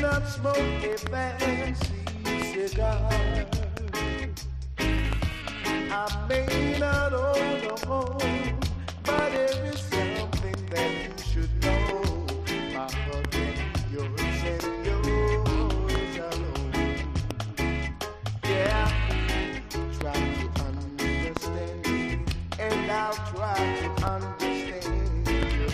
not smoke a fancy cigar. I may not own a home, but every